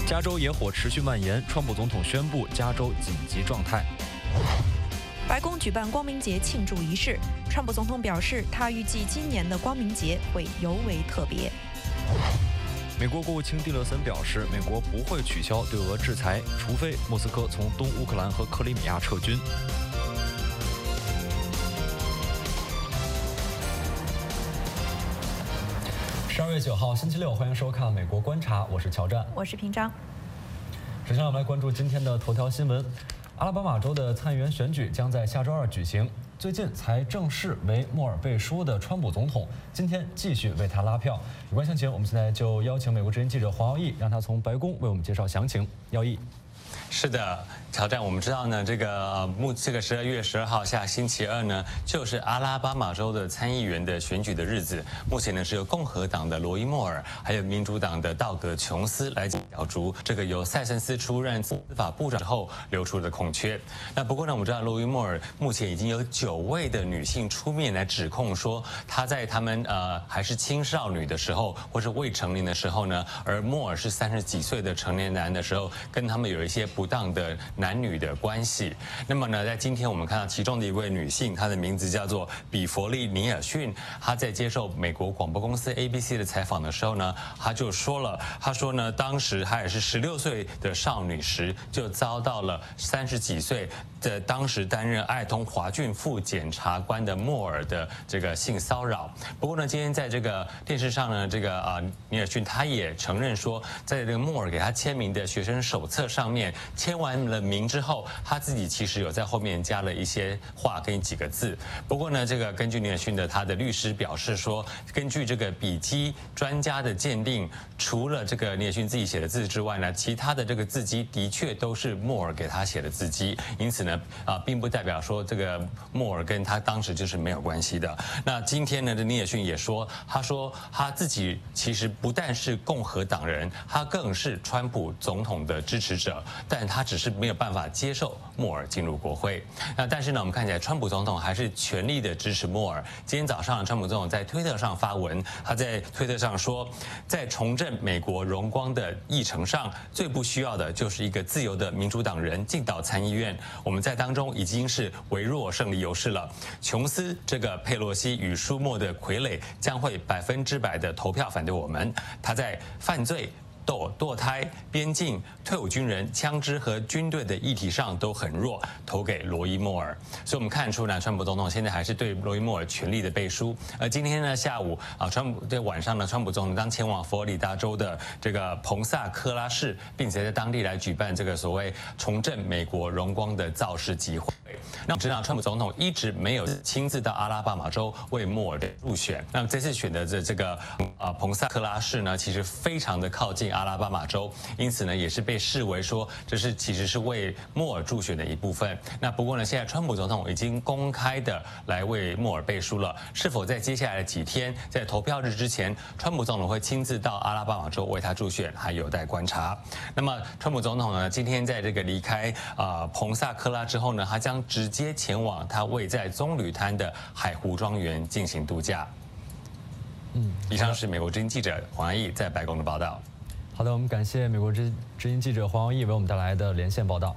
加州野火持续蔓延，川普总统宣布加州紧急状态。 白宫举办光明节庆祝仪式，川普总统表示，他预计今年的光明节会尤为特别。 美国国务卿蒂勒森表示，美国不会取消对俄制裁，除非莫斯科从东乌克兰和克里米亚撤军。12月9号，星期六，欢迎收看《美国观察》，我是乔战， 我是平章。 首先，我们来关注今天的头条新闻。阿拉巴马州的参议员选举将在下周2举行。最近才正式为莫尔背书的川普总统，今天继续为他拉票。有关详情，我们现在就邀请美国之音记者黄耀义，让他从白宫为我们介绍详情。耀义。 是的，乔战，我们知道呢，这个12月12号下星期二呢，就是阿拉巴马州的参议员的选举的日子。目前呢是由共和党的罗伊莫尔，还有民主党的道格琼斯来角逐这个由塞森斯出任司法部长之后留出的空缺。那不过呢，我们知道罗伊莫尔目前已经有9位的女性出面来指控说，她在他们还是青少女的时候，或是未成年的时候呢，而莫尔是30几岁的成年男的时候，跟他们有一些不当的男女的关系。那么呢，在今天我们看到其中的一位女性，她的名字叫做比佛利尼尔逊，她在接受美国广播公司 ABC 的采访的时候呢，她就说了，她说呢，当时她也是16岁的少女时，就遭到了30几岁的当时担任爱通华郡副检察官的莫尔的这个性骚扰。不过呢，今天在这个电视上呢，这个尼尔逊她也承认说，在这个莫尔给她签名的学生手册上面，签完了名之后，他自己其实有在后面加了一些话跟几个字。不过呢，这个根据尼尔逊的他的律师表示说，根据这个笔迹专家的鉴定，除了这个尼尔逊自己写的字之外呢，其他的这个字迹的确都是莫尔给他写的字迹。因此呢，并不代表说这个莫尔跟他当时就是没有关系的。那今天呢，这尼尔逊也说，他说他自己其实不但是共和党人，他更是川普总统的支持者，但他只是没有办法接受莫尔进入国会。那但是呢，我们看起来川普总统还是全力的支持莫尔。今天早上，川普总统在推特上发文，他在推特上说，在重振美国荣光的议程上，最不需要的就是一个自由的民主党人进到参议院。我们在当中已经是微弱胜利优势了。琼斯这个佩洛西与舒默的傀儡将会100%的投票反对我们。他在犯罪、堕胎、边境、退伍军人、枪支和军队的议题上都很弱，投给罗伊莫尔。所以我们看出来，川普总统现在还是对罗伊莫尔全力的背书。而今天呢下午晚上呢，川普总统将前往佛罗里达州的这个彭萨克拉市，并且在当地来举办这个所谓重振美国荣光的造势集会。那我们知道，川普总统一直没有亲自到阿拉巴马州为莫尔入选。那么这次选的这个彭萨克拉市呢，其实非常的靠近阿拉巴马州，因此呢，也是被视为说这是其实是为莫尔助选的一部分。那不过呢，现在川普总统已经公开的来为莫尔背书了，是否在接下来的几天，在投票日之前，川普总统会亲自到阿拉巴马州为他助选，还有待观察。那么川普总统呢，今天在这个离开彭萨克拉之后呢，他将直接前往他位在棕榈滩的海湖庄园进行度假。以上是美国之音记者黄安义在白宫的报道。 好的，我们感谢美国之音记者黄耀义为我们带来的连线报道。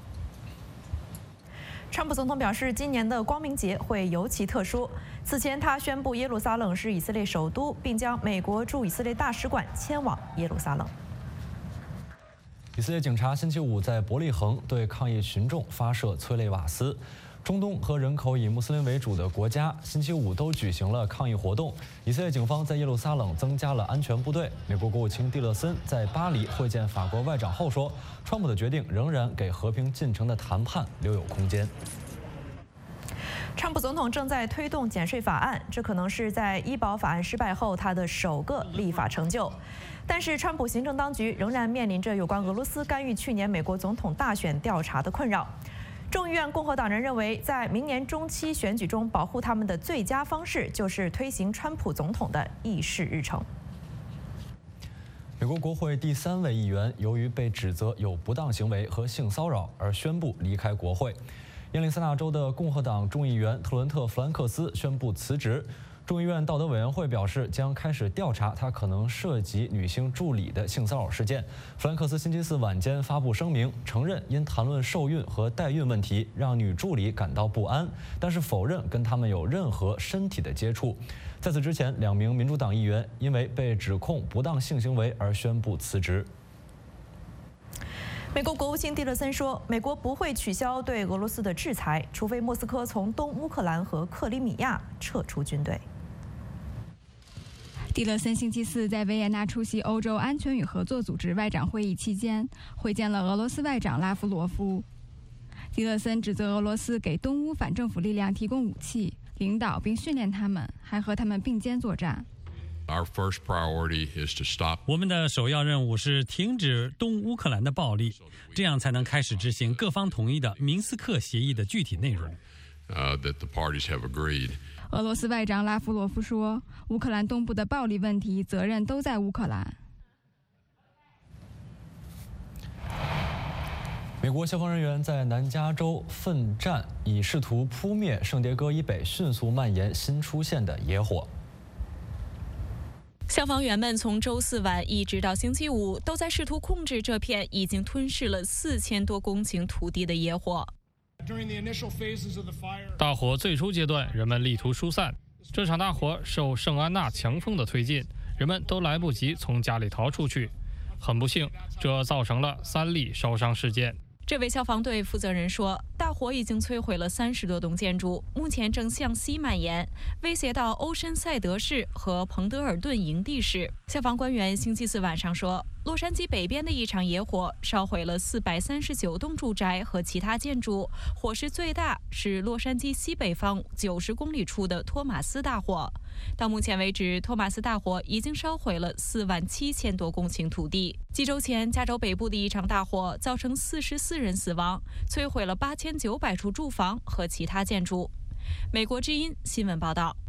川普总统表示，今年的光明节会尤其特殊。此前，他宣布耶路撒冷是以色列首都，并将美国驻以色列大使馆迁往耶路撒冷。 以色列警察星期5在伯利恒对抗议群众发射催泪瓦斯。中东和人口以穆斯林为主的国家星期5都举行了抗议活动。以色列警方在耶路撒冷增加了安全部队。美国国务卿蒂勒森在巴黎会见法国外长后说，川普的决定仍然给和平进程的谈判留有空间。 川普总统正在推动减税法案，这可能是在医保法案失败后他的首个立法成就。但是，川普行政当局仍然面临着有关俄罗斯干预去年美国总统大选调查的困扰。众议院共和党人认为，在明年中期选举中保护他们的最佳方式就是推行川普总统的议事日程。 美国国会第3位议员由于被指责有不当行为和性骚扰而宣布离开国会。亚利桑那州的共和党众议员特伦特·弗兰克斯宣布辞职。 众议院道德委员会表示，将开始调查他可能涉及女性助理的性骚扰事件。弗兰克斯星期四晚间发布声明，承认因谈论受孕和代孕问题让女助理感到不安，但是否认跟他们有任何身体的接触。在此之前，2名民主党议员因为被指控不当性行为而宣布辞职。 美国国务卿蒂勒森说，美国不会取消对俄罗斯的制裁，除非莫斯科从东乌克兰和克里米亚撤出军队。 蒂勒森星期四在维也纳出席欧洲安全与合作组织外长会议期间，会见了俄罗斯外长拉夫罗夫。蒂勒森指责俄罗斯给东乌反政府力量提供武器、领导并训练他们，还和他们并肩作战。 我们的首要任务是停止东乌克兰的暴力，这样才能开始执行各方同意的明斯克协议的具体内容。 俄罗斯外长拉夫罗夫说，乌克兰东部的暴力问题责任都在乌克兰。 美国消防人员在南加州奋战，以试图扑灭圣迭戈以北迅速蔓延新出现的野火。 消防员们从周四晚一直到星期五，都在试图控制这片已经吞噬了4000多公顷土地的野火。 大火最初阶段，人们力图疏散。这场大火受圣安娜强风的推进，人们都来不及从家里逃出去。很不幸，这造成了3例烧伤事件。 这位消防队负责人说，大火已经摧毁了30多栋建筑，目前正向西蔓延，威胁到欧申塞德市和彭德尔顿营地市。消防官员星期四晚上说，洛杉矶北边的一场野火烧毁了439栋住宅和其他建筑，火势最大是洛杉矶西北方90公里处的托马斯大火。到目前为止，托马斯大火已经烧毁了47000多公顷土地。几周前，加州北部的一场大火造成44人死亡，摧毁了8900处住房和其他建筑。美国之音新闻报道。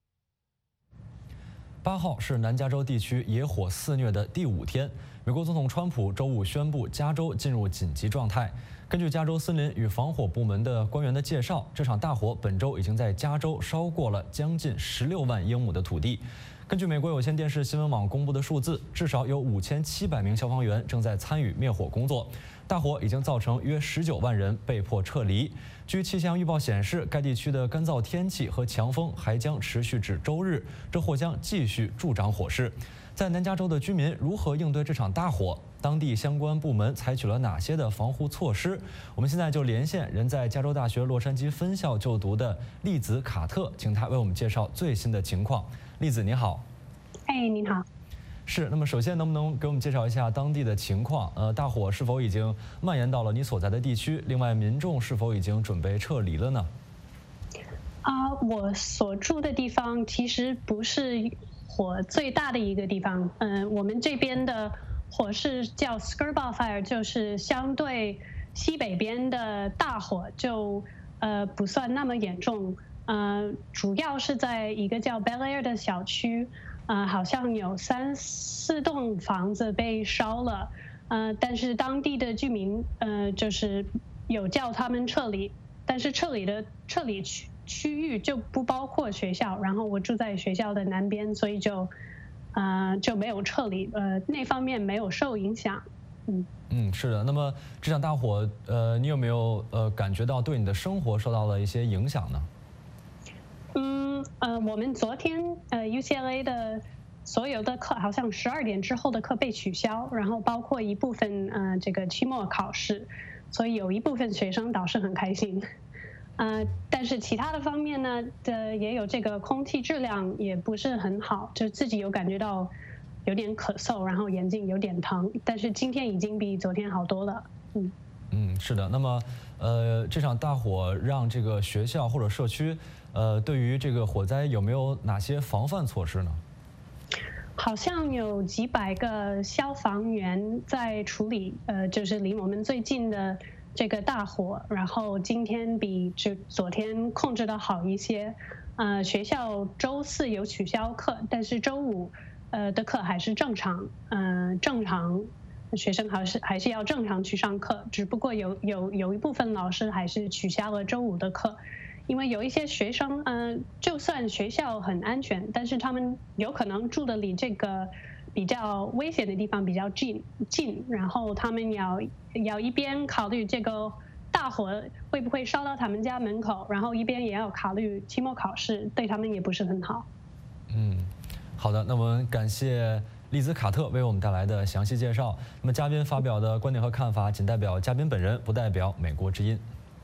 8号是南加州地区野火肆虐的第5天。美国总统川普周五宣布加州进入紧急状态。根据加州森林与防火部门的官员的介绍，这场大火本周已经在加州烧过了将近16万英亩的土地。根据美国有线电视新闻网公布的数字，至少有5700名消防员正在参与灭火工作。大火已经造成约19万人被迫撤离。据气象预报显示，该地区的干燥天气和强风还将持续至周日，这或将继续助长火势。在南加州的居民如何应对这场大火？当地相关部门采取了哪些的防护措施？我们现在就连线人在加州大学洛杉矶分校就读的栗子卡特，请他为我们介绍最新的情况。栗子你好。 您好。 是，那么首先能不能给我们介绍一下当地的情况？大火是否已经蔓延到了你所在的地区？另外，民众是否已经准备撤离了呢？ 我所住的地方其实不是火最大的一个地方。我们这边的火势叫 Skirball Fire， 就是相对西北边的大火就不算那么严重。主要是在一个叫 Bel Air 的小区。好像有3、4栋房子被烧了，但是当地的居民就是有叫他们撤离，但是撤离区域就不包括学校，然后我住在学校的南边，所以就没有撤离，那方面没有受影响。 是的。那么这场大火，你有没有感觉到对你的生活受到了一些影响呢？ 我们昨天UCLA 的所有的课好像12点之后的课被取消，然后包括一部分这个期末考试，所以有一部分学生导师很开心。但是其他的方面呢，也有这个空气质量也不是很好，就自己有感觉到有点咳嗽，然后眼睛有点疼，但是今天已经比昨天好多了。 是的。那么这场大火让这个学校或者社区对于这个火灾有没有哪些防范措施呢？ 好像有几百个消防员在处理，就是离我们最近的这个大火，然后今天比昨天控制的好一些。学校周4有取消课，但是周5的课还是正常，学生还是要正常去上课，只不过有一部分老师还是取消了周5的课， 因为有一些学生，就算学校很安全，但是他们有可能住的离这个比较危险的地方比较近，然后他们要一边考虑这个大火会不会烧到他们家门口，然后一边也要考虑期末考试，对他们也不是很好。 好的，那我们感谢丽兹卡特为我们带来的详细介绍。那么嘉宾发表的观点和看法仅代表嘉宾本人，不代表美国之音。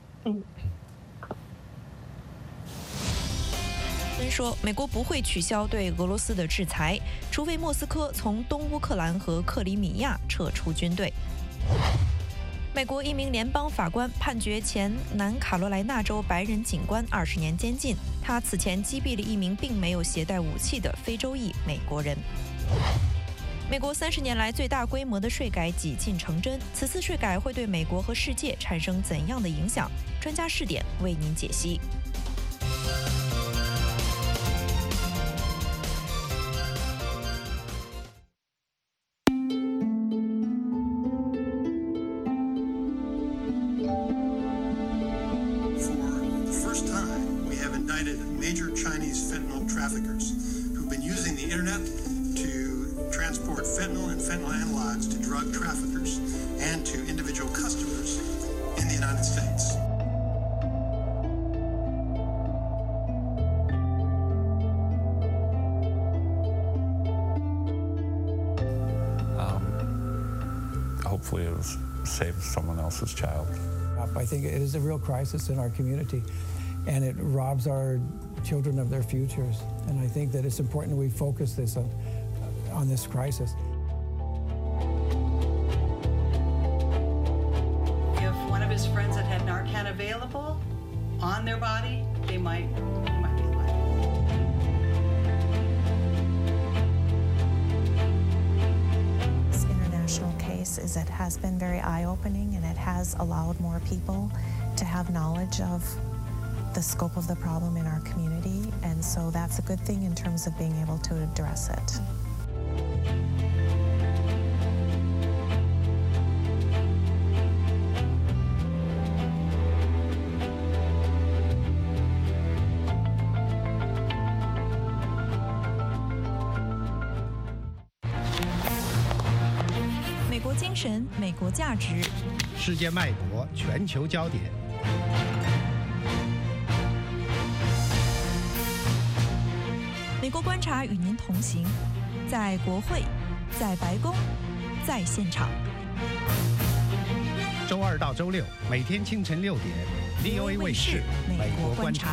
说，美国不会取消对俄罗斯的制裁，除非莫斯科从东乌克兰和克里米亚撤出军队。美国一名联邦法官判决前南卡罗来纳州白人警官20年监禁，他此前击毙了一名并没有携带武器的非洲裔美国人。美国30年来最大规模的税改几近成真，此次税改会对美国和世界产生怎样的影响？专家视点为您解析。 Major Chinese fentanyl traffickers who've been using the internet to transport fentanyl and fentanyl analogs to drug traffickers and to individual customers in the United States. Hopefully it'll save someone else's child. I think it is a real crisis in our community, and it robs our children of their futures. And I think that it's important that we focus this on this crisis. If one of his friends had Narcan available on their body, they might be alive. This international case it has been very eye-opening, and it has allowed more people to have knowledge of the scope of the problem in our community, and so that's a good thing in terms of being able to address it. 美国精神，美国价值， 世界脉搏，全球焦点。 美国观察与您同行，在国会，在白宫，在现场。 周2到周6，每天清晨6点 ，VOA 卫视《美国观察》。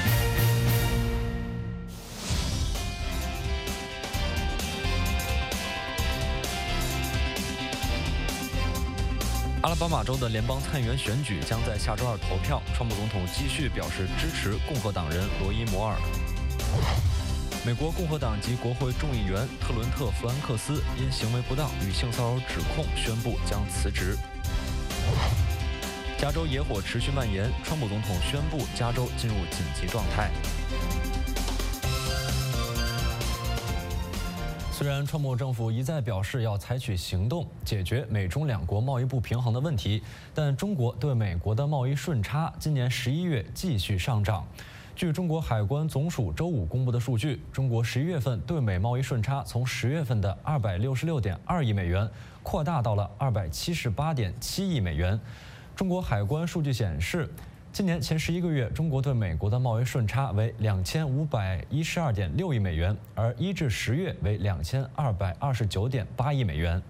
阿拉巴马州的联邦参议员选举将在下周2投票，川普总统继续表示支持共和党人罗伊·摩尔。美国共和党籍国会众议员特伦特·弗兰克斯因行为不当与性骚扰指控宣布将辞职。加州野火持续蔓延，川普总统宣布加州进入紧急状态。虽然川普政府一再表示要采取行动解决美中两国贸易不平衡的问题，但中国对美国的贸易顺差今年11月继续上涨。据中国海关总署周5公布的数据，中国11月份对美贸易顺差从10月份的266.2亿美元扩大到了278.7亿美元。中国海关数据显示，今年前11个月，中国对美国的贸易顺差为2512.6亿美元，而1至10月为2229.8亿美元。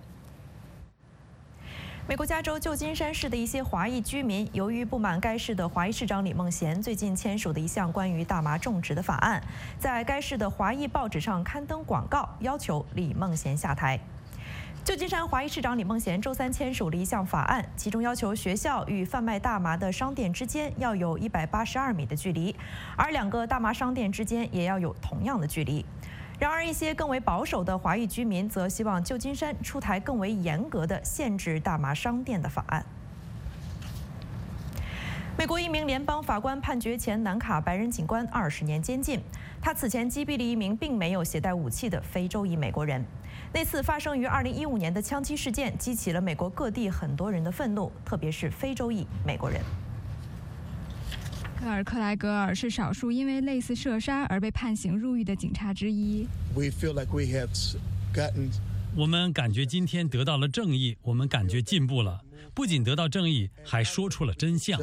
美国加州旧金山市的一些华裔居民，由于不满该市的华裔市长李孟贤最近签署的一项关于大麻种植的法案，在该市的华裔报纸上刊登广告，要求李孟贤下台。旧金山华裔市长李孟贤周3签署了一项法案，其中要求学校与贩卖大麻的商店之间要有182米的距离，而2个大麻商店之间也要有同样的距离。然而，一些更为保守的华裔居民则希望旧金山出台更为严格的限制大麻商店的法案。美国一名联邦法官判决前南卡白人警官20年监禁，他此前击毙了一名并没有携带武器的非洲裔美国人。那次发生于2015年的枪击事件激起了美国各地很多人的愤怒，特别是非洲裔美国人。 科尔克莱格尔是少数因为类似射杀而被判刑入狱的警察之一。 我们感觉今天得到了正义，我们感觉进步了。不仅得到正义，还说出了真相。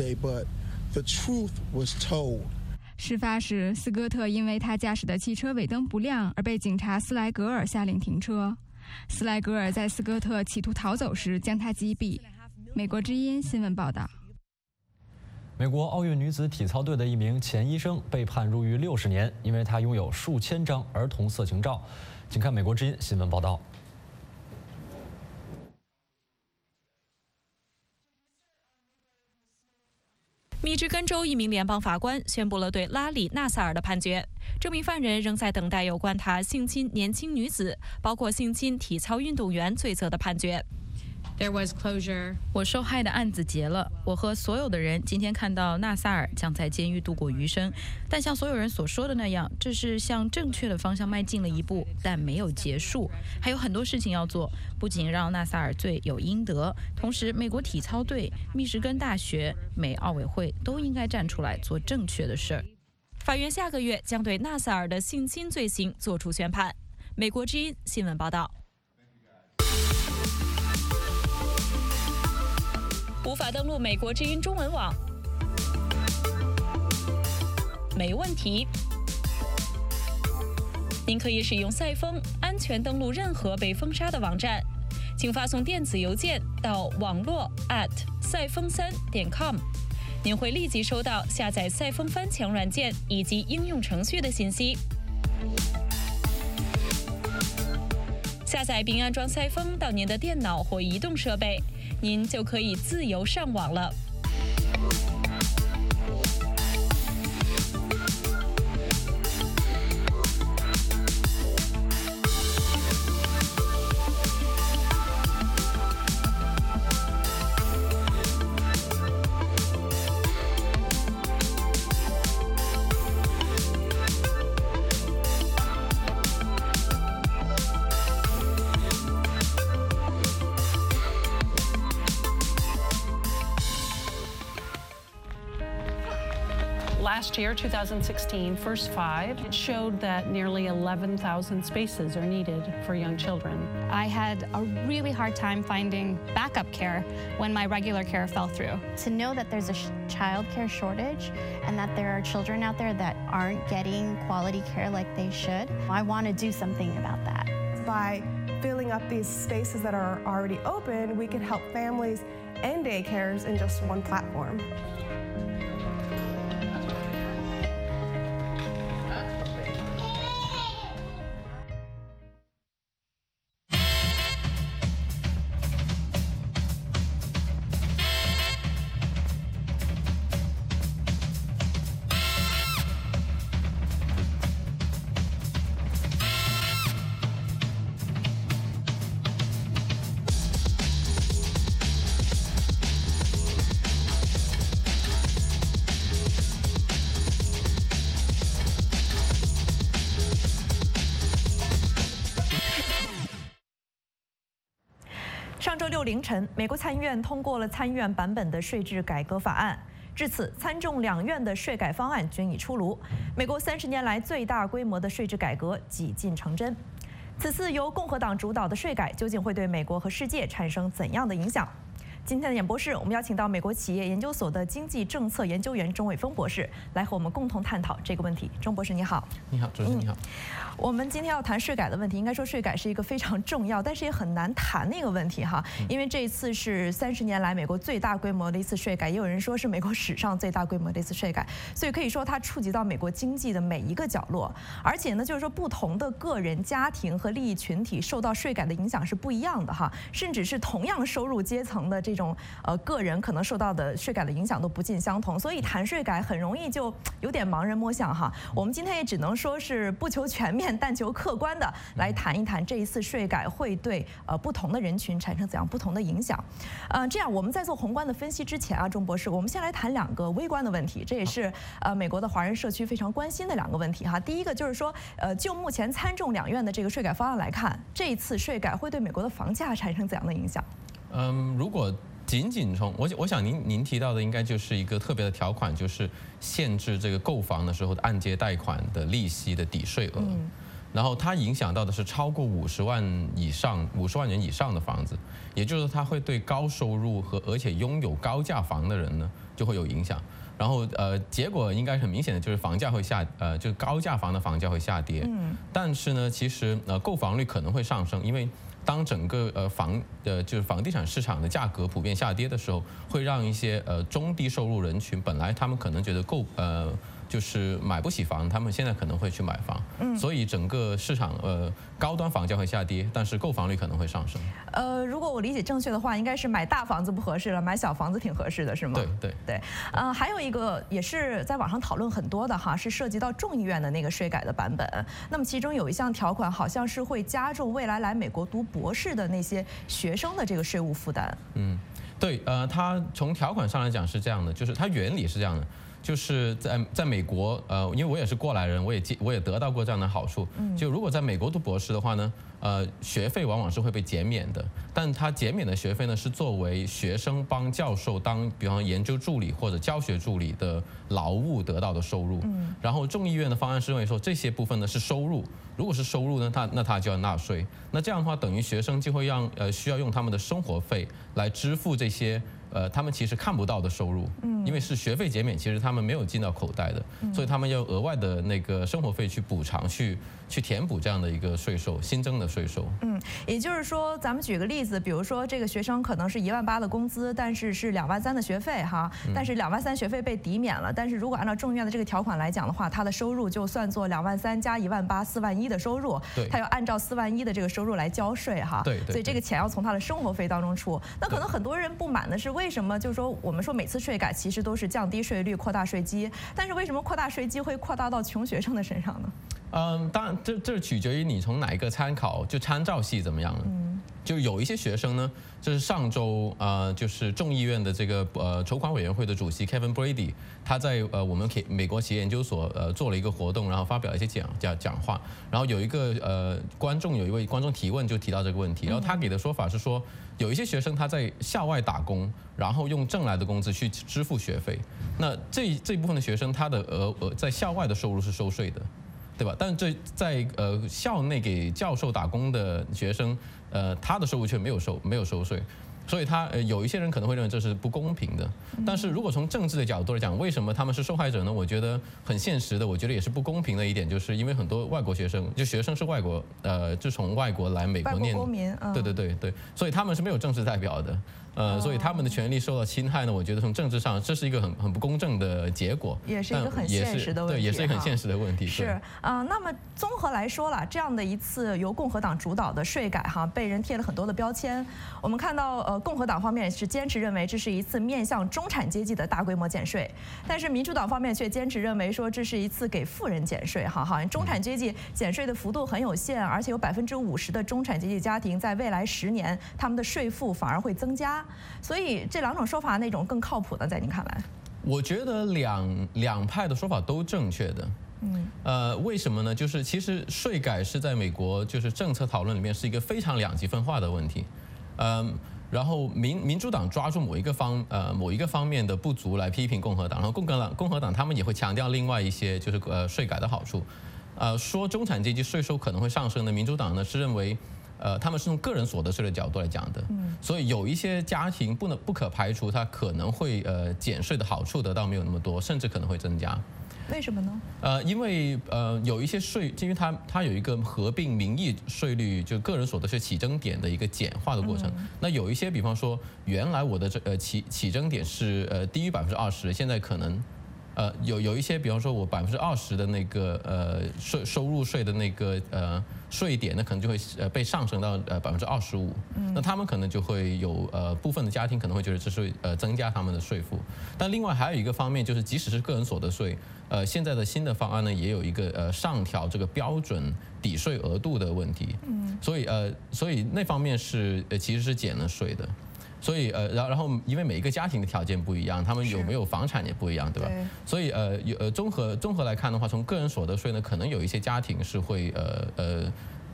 事发时，斯科特因为他驾驶的汽车尾灯不亮而被警察斯莱格尔下令停车。斯莱格尔在斯科特企图逃走时将他击毙。美国之音新闻报道。 美国奥运女子体操队的一名前医生被判入狱60年，因为他拥有数千张儿童色情照。请看美国之音新闻报道。 密芝根州一名联邦法官宣布了对拉里·纳萨尔的判决。这名犯人仍在等待有关他性侵年轻女子，包括性侵体操运动员罪责的判决。 There was closure. 我受害的案子结了。我和所有的人今天看到纳萨尔将在监狱度过余生，但像所有人所说的那样，这是向正确的方向迈进了一步，但没有结束，还有很多事情要做。不仅让纳萨尔罪有应得，同时美国体操队、密歇根大学、美奥委会都应该站出来做正确的事儿。 法院下个月将对纳萨尔的性侵罪行作出宣判。美国之音新闻报道。无法登录美国之音中文网？没问题，您可以使用赛风安全登录任何被封杀的网站，请发送电子邮件到网络赛风3.com， 您会立即收到下载赛风翻墙软件以及应用程序的信息。下载并安装赛风到您的电脑或移动设备，您就可以自由上网了。 Last year, 2016, First Five, it showed that nearly 11,000 spaces are needed for young children. I had a really hard time finding backup care when my regular care fell through. To know that there's a child care shortage and that there are children out there that aren't getting quality care like they should, I want to do something about that. By filling up these spaces that are already open, we can help families and daycares in just one platform. 上周六凌晨，美国参议院通过了参议院版本的税制改革法案。至此，参众两院的税改方案均已出炉，美国30年来最大规模的税制改革几近成真。此次由共和党主导的税改究竟会对美国和世界产生怎样的影响？今天的演播室，我们邀请到美国企业研究所的经济政策研究员钟伟峰博士来和我们共同探讨这个问题。钟博士，你好。 你好，主持人你好。 我们今天要谈税改的问题，应该说税改是一个非常重要，但是也很难谈的一个问题哈。因为这一次是30年来美国最大规模的一次税改，也有人说是美国史上最大规模的一次税改，所以可以说它触及到美国经济的每一个角落。而且呢，就是说不同的个人、家庭和利益群体受到税改的影响是不一样的哈，甚至是同样收入阶层的这种个人可能受到的税改的影响都不尽相同，所以谈税改很容易就有点盲人摸象哈。我们今天也只能说是不求全面，但求客观的来谈一谈这一次税改会对不同的人群产生怎样不同的影响。这样我们在做宏观的分析之前啊，钟博士，我们先来谈2个微观的问题，这也是美国的华人社区非常关心的2个问题哈。第一个就是说，就目前参众两院的这个税改方案来看，这一次税改会对美国的房价产生怎样的影响？ 如果仅仅从我想您提到的应该就是一个特别的条款，就是限制这个购房的时候的按揭贷款的利息的抵税额。然后它影响到的是超过50万元以上的房子，也就是说它会对高收入而且拥有高价房的人呢就会有影响。然后结果应该很明显的就是房价会就是高价房的房价会下跌。但是呢，其实购房率可能会上升，因为当整个就是房地产市场的价格普遍下跌的时候，会让一些中低收入人群本来他们可能觉得就是买不起房，他们现在可能会去买房。所以整个市场高端房价会下跌，但是购房率可能会上升。 如果我理解正确的话，应该是买大房子不合适了，买小房子挺合适的，是吗？ 对。 还有一个也是在网上讨论很多的哈，是涉及到众议院的那个税改的版本。那么其中有一项条款好像是会加重未来美国读博士的那些学生的这个税务负担。 对，它从条款上来讲是这样的，就是它原理是这样的。就是在美国，因为我也是过来人，我也得到过这样的好处。就如果在美国读博士的话呢，学费往往是会被减免的，但它减免的学费呢是作为学生帮教授当，比方研究助理或者教学助理的劳务得到的收入。然后众议院的方案是认为说这些部分呢是收入，如果是收入呢，那他就要纳税。那这样的话，等于学生就会需要用他们的生活费来支付这些。他们其实看不到的收入，因为是学费减免，其实他们没有进到口袋的，所以他们要额外的那个生活费去补偿，去填补这样的一个税收，新增的税收。 也就是说，咱们举个例子，比如说这个学生可能是18000的工资，但是23000的学费哈，但是23000学费被抵免了，但是如果按照众议院的这个条款来讲的话，他的收入就算作23000加18000，41000的收入，他要按照41000的这个收入来交税哈。所以这个钱要从他的生活费当中出。那可能很多人不满的是，为什么就是说我们说每次税改其实都是降低税率、扩大税基，但是为什么扩大税基会扩大到穷学生的身上呢？ 当然，这取决于你从哪一个参照系怎么样了。就有一些学生呢，就是上周就是众议院的这个筹款委员会的主席 Kevin Brady， 他在我们美国企业研究所做了一个活动，然后发表一些讲话，然后有一位观众提问就提到这个问题，然后他给的说法是说，有一些学生他在校外打工，然后用挣来的工资去支付学费，那这一部分的学生他的在校外的收入是收税的。对吧？但这在校内给教授打工的学生，他的收入却没有收税，所以有一些人可能会认为这是不公平的。但是如果从政治的角度来讲，为什么他们是受害者呢？我觉得很现实的，我觉得也是不公平的一点，就是因为很多外国学生，就学生是就从外国来美国念， 外国公民， 对，所以他们是没有政治代表的。所以他们的权利受到侵害呢，我觉得从政治上这是一个很不公正的结果， 也是一个很现实的问题， 对，也是一个很现实的问题。 是那么综合来说了，这样的一次由共和党主导的税改哈，被人贴了很多的标签。我们看到共和党方面是坚持认为这是一次面向中产阶级的大规模减税，但是民主党方面却坚持认为说这是一次给富人减税哈，好像中产阶级减税的幅度很有限，而且有50%的中产阶级家庭在未来10年他们的税负反而会增加。所以这两种说法哪种更靠谱呢？在您看来？ 我觉得两派的说法都正确的。为什么呢？就是其实税改是在美国就是政策讨论里面是一个非常两极分化的问题。然后民主党抓住某一个方面的不足来批评共和党，然后共和党他们也会强调另外一些就是税改的好处。说中产阶级税收可能会上升的，民主党呢是认为。他们是从个人所得税的角度来讲的，所以有一些家庭不可排除，他可能会减税的好处得到没有那么多，甚至可能会增加。 为什么呢？ 因为有一些税，因为它有一个合并名义税率，就个人所得税起征点的一个简化的过程。那有一些，比方说原来我的起征点是低于20%，现在可能。有一些，比方说我20%的那个收入税的那个税点，那可能就会被上升到25%。那他们可能就会有部分的家庭可能会觉得这是增加他们的税负。但另外还有一个方面就是，即使是个人所得税，现在的新的方案呢也有一个上调这个标准抵税额度的问题。所以那方面其实是减了税的。所以然后因为每一个家庭的条件不一样，他们有没有房产也不一样，对吧？所以综合来看的话，从个人所得税呢，可能有一些家庭是会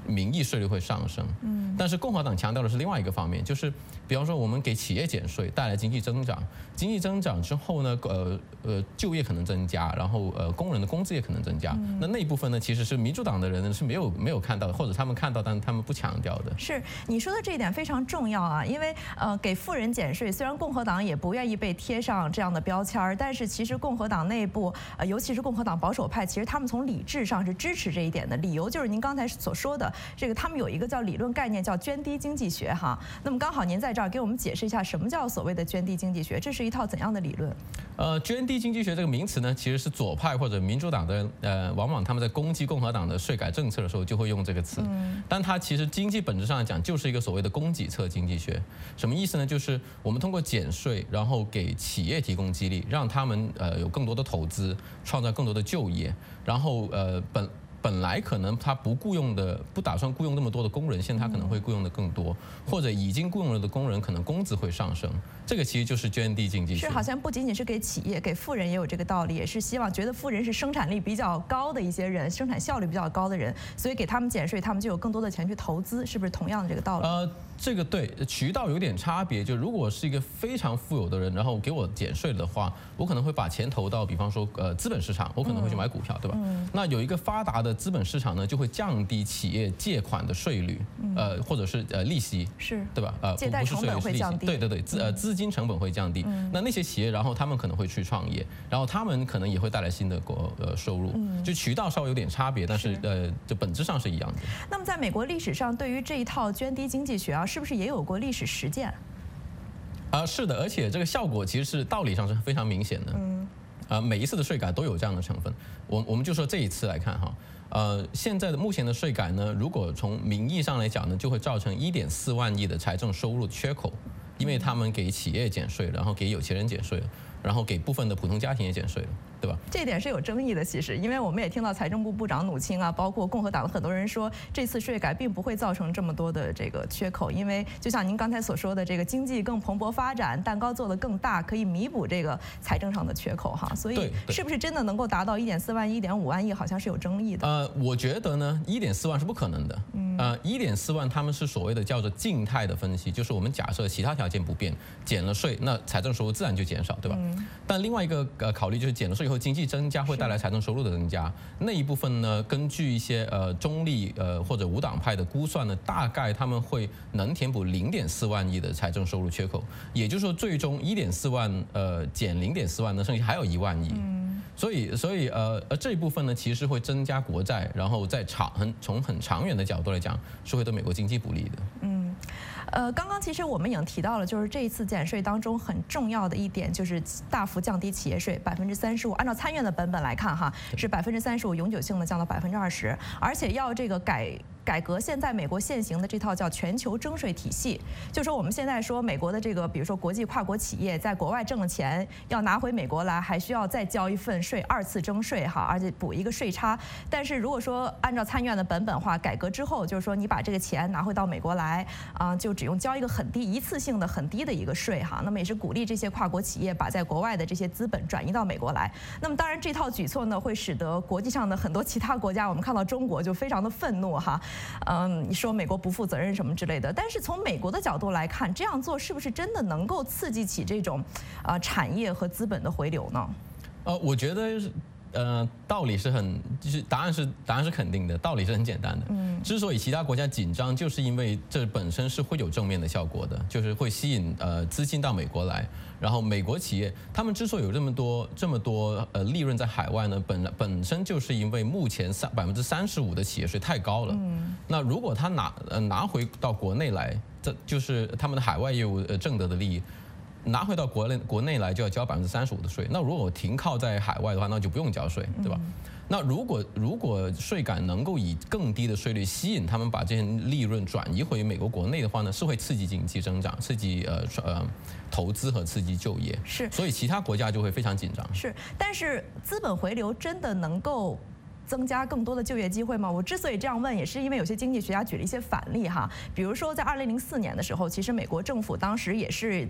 名义税率会上升。但是共和党强调的是另外一个方面，就是比方说我们给企业减税带来经济增长，经济增长之后呢，就业可能增加，然后工人的工资也可能增加。那一部分呢，其实是民主党的人是没有看到的，或者他们看到，但他们不强调的。 是你说的这一点非常重要啊，因为给富人减税，虽然共和党也不愿意被贴上这样的标签儿，但是其实共和党内部，尤其是共和党保守派，其实他们从理智上是支持这一点的。理由就是您刚才所说的这个，他们有一个叫理论概念叫涓滴经济学哈。那么刚好您在这儿给我们解释一下什么叫所谓的涓滴经济学，这是一套怎样的理论？ 涓滴经济学这个名词呢，其实是左派或者民主党的往往他们在攻击共和党的税改政策的时候就会用这个词。但它其实经济本质上来讲就是一个所谓的供给侧经济学。什么意思呢？就是我们通过减税，然后给企业提供激励，让他们有更多的投资，创造更多的就业，然后本来可能他不打算雇佣那么多的工人，现在他可能会雇佣的更多，或者已经雇佣了的工人可能工资会上升，这个其实就是涓滴经济学。 是好像不仅仅是给企业，给富人也有这个道理，也是希望觉得富人是生产力比较高的一些人，生产效率比较高的人，所以给他们减税，他们就有更多的钱去投资，是不是同样的这个道理？ 这个对，渠道有点差别。就如果是一个非常富有的人，然后给我减税的话，我可能会把钱投到，比方说资本市场，我可能会去买股票，对吧？那有一个发达的资本市场呢，就会降低企业借款的税率，或者是利息， 是， 对吧？ 借贷成本会降低， 对，资金成本会降低。那些企业，然后他们可能会去创业，然后他们可能也会带来新的收入。就渠道稍微有点差别，但是就本质上是一样的。 那么在美国历史上，对于这一套涓滴经济学啊，是不是也有过历史实践？ 是的，而且这个效果其实是道理上是非常明显的。每一次的税改都有这样的成分。我们就说这一次来看哈，现在的目前的税改呢，如果从名义上来讲呢，就会造成1.4万亿的财政收入缺口，因为他们给企业减税，然后给有钱人减税，然后给部分的普通家庭也减税了，对吧？ 这点是有争议的，其实，因为我们也听到财政部部长努钦啊，包括共和党的很多人说，这次税改并不会造成这么多的这个缺口，因为就像您刚才所说的，这个经济更蓬勃发展，蛋糕做得更大，可以弥补这个财政上的缺口哈。所以，是不是真的能够达到1.4万亿、1.5万亿，好像是有争议的。 我觉得呢，1.4万是不可能的。1.4万他们是所谓的叫做静态的分析，就是我们假设其他条件不变，减了税，那财政收入自然就减少，对吧？但另外一个考虑就是减了税以后经济增加会带来财政收入的增加，那一部分呢，根据一些中立或者无党派的估算呢，大概他们会能填补0.4万亿的财政收入缺口，也就是说最终1.4万减0.4万呢，剩下还有1万亿。所以这一部分呢，其实会增加国债，然后在从很长远的角度来讲，是会对美国经济不利的。 刚刚其实我们已经提到了，就是这一次减税当中很重要的一点，就是大幅降低企业税35%。按照参院的版本来看，哈，是35%永久性的降到20%，而且要这个改革现在美国现行的这套叫全球征税体系，就说我们现在说美国的这个，比如说国际跨国企业在国外挣了钱，要拿回美国来，还需要再交一份税，2次征税哈，而且补一个税差。但是如果说按照参院的版本话，改革之后，就是说你把这个钱拿回到美国来，就只用交一个很低、一次性的很低的一个税哈。那么也是鼓励这些跨国企业把在国外的这些资本转移到美国来。那么当然这套举措呢，会使得国际上的很多其他国家，我们看到中国就非常的愤怒哈。你说美国不负责任什么之类的，但是从美国的角度来看，这样做是不是真的能够刺激起这种产业和资本的回流呢？ 我觉得道理是就是答案是肯定的，道理是很简单的。之所以其他国家紧张，就是因为这本身是会有正面的效果的，就是会吸引资金到美国来。然后美国企业他们之所以有这么多利润在海外呢，本身就是因为目前35%的企业税太高了。那如果他拿回到国内来，这就是他们的海外业务挣得的利益。拿回到国内来就要交35%的税，那如果我停靠在海外的话，那就不用交税，对吧？那如果税改能够以更低的税率吸引他们把这些利润转移回美国国内的话呢，是会刺激经济增长、刺激投资和刺激就业。 是， 所以其他国家就会非常紧张。 是，但是资本回流真的能够增加更多的就业机会吗？我之所以这样问，也是因为有些经济学家举了一些反例哈，比如说在2004年的时候，其实美国政府当时也是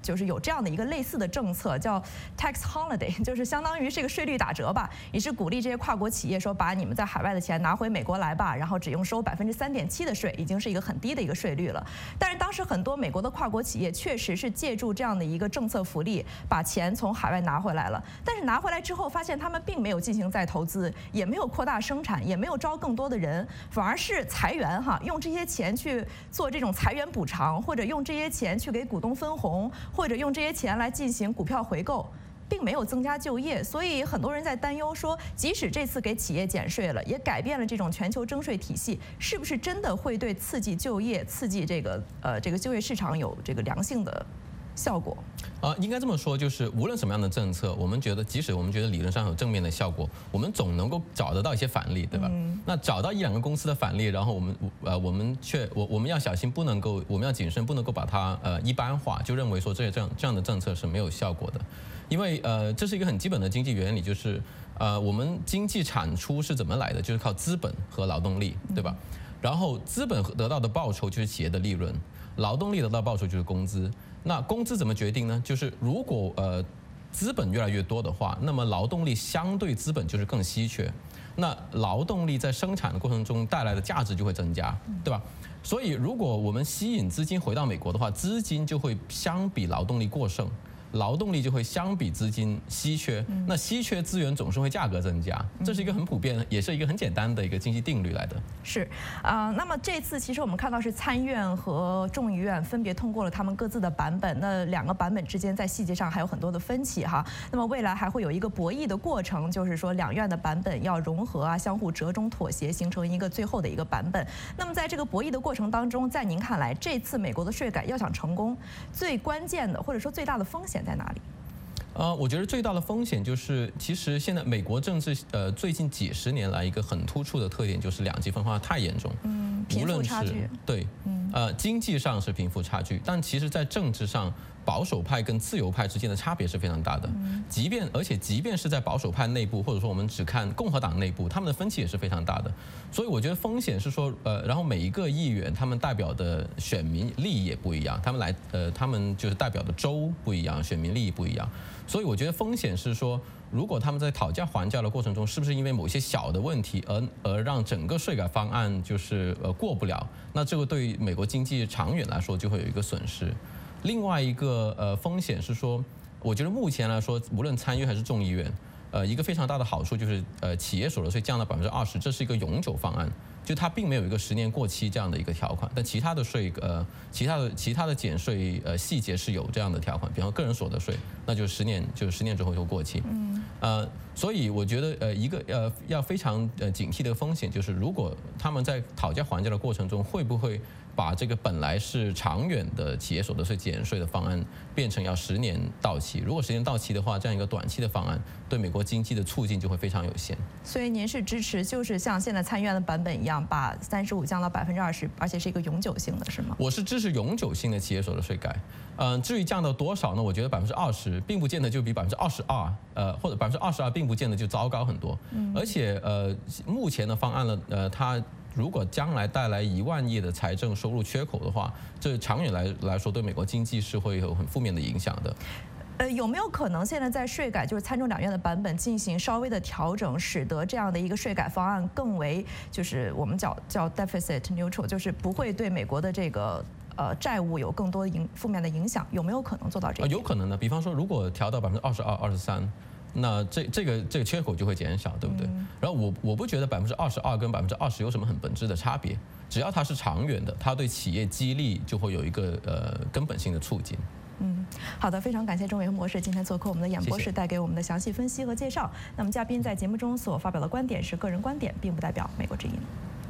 就是有这样的一个类似的政策，叫 tax holiday， 就是相当于这个税率打折吧，也是鼓励这些跨国企业说把你们在海外的钱拿回美国来吧，然后只用收3.7%的税，已经是一个很低的一个税率了。但是当时很多美国的跨国企业确实是借助这样的一个政策福利，把钱从海外拿回来了。但是拿回来之后，发现他们并没有进行再投资，也没有扩大生产，也没有招更多的人，反而是裁员哈，用这些钱去做这种裁员补偿，或者用这些钱去给股东分红，或者用这些钱来进行股票回购，并没有增加就业。所以很多人在担忧说，即使这次给企业减税了，也改变了这种全球征税体系，是不是真的会对刺激就业、刺激这个就业市场有这个良性的效果？ 应该这么说，就是无论什么样的政策，我们觉得，即使我们觉得理论上有正面的效果，我们总能够找得到一些反例，对吧？那找到1-2个公司的反例，然后我们要小心，不能够，我们要谨慎，不能够把它一般化，就认为说这样的政策是没有效果的，因为这是一个很基本的经济原理，就是我们经济产出是怎么来的，就是靠资本和劳动力，对吧？然后资本得到的报酬就是企业的利润，劳动力得到的报酬就是工资。那工资怎么决定呢？就是如果资本越来越多的话，那么劳动力相对资本就是更稀缺，那劳动力在生产的过程中带来的价值就会增加，对吧？所以如果我们吸引资金回到美国的话，资金就会相比劳动力过剩，劳动力就会相比资金稀缺，那稀缺资源总是会价格增加，这是一个很普遍，也是一个很简单的一个经济定律来的。 是，那么这次其实我们看到是参院和众议院分别通过了他们各自的版本，那2个版本之间在细节上还有很多的分歧哈。那么未来还会有一个博弈的过程，就是说2院的版本要融合啊，相互折中妥协，形成一个最后的一个版本。那么在这个博弈的过程当中，在您看来，这次美国的税改要想成功，最关键的或者说最大的风险在哪里？ 我觉得最大的风险就是，其实现在美国政治最近几10年来一个很突出的特点就是2极分化太严重， 贫富差距， 对，经济上是贫富差距，但其实在政治上，保守派跟自由派之间的差别是非常大的。即便是在保守派内部，或者说我们只看共和党内部，他们的分歧也是非常大的。所以我觉得风险是说，然后每一个议员他们代表的选民利益也不一样，他们就是代表的州不一样，选民利益不一样。所以我觉得风险是说，如果他们在讨价还价的过程中，是不是因为某些小的问题而让整个税改方案就是过不了？那这个对于美国经济长远来说就会有一个损失。另外一个风险是说，我觉得目前来说，无论参议院还是众议院，一个非常大的好处就是企业所得税降到20%，这是一个永久方案，就它并没有一个10年过期这样的一个条款。但其他的税其他的减税细节是有这样的条款，比方说个人所得税，那就10年之后就过期。所以我觉得一个要非常警惕的风险就是，如果他们在讨价还价的过程中，会不会把这个本来是长远的企业所得税减税的方案变成要10年到期？如果10年到期的话，这样一个短期的方案对美国经济的促进就会非常有限。 所以您是支持，就是像现在参议院的版本一样，把35降到20%，而且是一个永久性的，是吗？ 我是支持永久性的企业所得税改。至于降到多少呢？我觉得20%并不见得就比22%，或者22%并不见得就糟糕很多。而且目前的方案呢，它如果将来带来1万亿的财政收入缺口的话，这长远来说对美国经济是会有很负面的影响的。 有没有可能现在在税改就是参众2院的版本进行稍微的调整，使得这样的一个税改方案更为就是我们叫 deficit neutral， 就是不会对美国的这个债务有更多负面的影响？有没有可能做到这个？ 有可能的。比方说，如果调到22%、23%。那这个缺口就会减少，对不对？然后我不觉得22%跟20%有什么很本质的差别，只要它是长远的，它对企业激励就会有一个根本性的促进。 好的，非常感谢钟伟和博士今天做客我们的演播室，带给我们的详细分析和介绍。那么嘉宾在节目中所发表的观点是个人观点，并不代表美国之音。